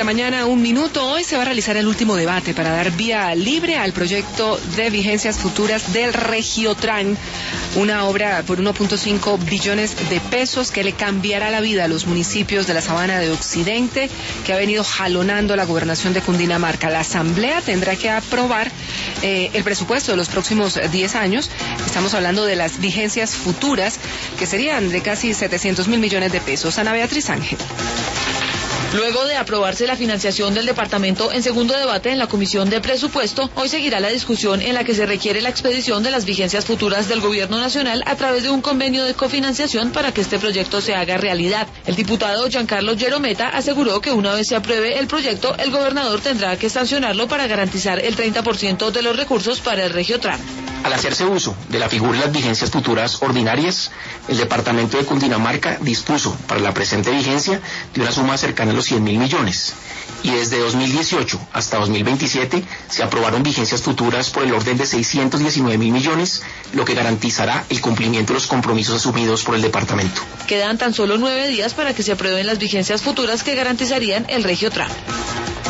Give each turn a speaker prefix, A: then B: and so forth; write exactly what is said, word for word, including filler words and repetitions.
A: la mañana, un minuto. Hoy se va a realizar el último debate para dar vía libre al proyecto de vigencias futuras del Regiotran, una obra por uno punto cinco billones de pesos que le cambiará la vida a los municipios de la Sabana de Occidente, que ha venido jalonando la gobernación de Cundinamarca. La Asamblea tendrá que aprobar eh, el presupuesto de los próximos diez años. Estamos hablando de las vigencias futuras, que serían de casi setecientos mil millones de pesos. Ana Beatriz Ángel.
B: Luego de aprobarse la financiación del departamento en segundo debate en la Comisión de Presupuesto, hoy seguirá la discusión en la que se requiere la expedición de las vigencias futuras del Gobierno Nacional a través de un convenio de cofinanciación para que este proyecto se haga realidad. El diputado Giancarlo Gerometa aseguró que una vez se apruebe el proyecto, el gobernador tendrá que sancionarlo para garantizar el treinta por ciento de los recursos para el Regiotran.
C: Al hacerse uso de la figura de las vigencias futuras ordinarias, el departamento de Cundinamarca dispuso para la presente vigencia de una suma cercana a los cien mil millones. Y desde dos mil dieciocho hasta dos mil veintisiete se aprobaron vigencias futuras por el orden de seiscientos diecinueve mil millones, lo que garantizará el cumplimiento de los compromisos asumidos por el departamento.
B: Quedan tan solo nueve días para que se aprueben las vigencias futuras que garantizarían el Regiotran.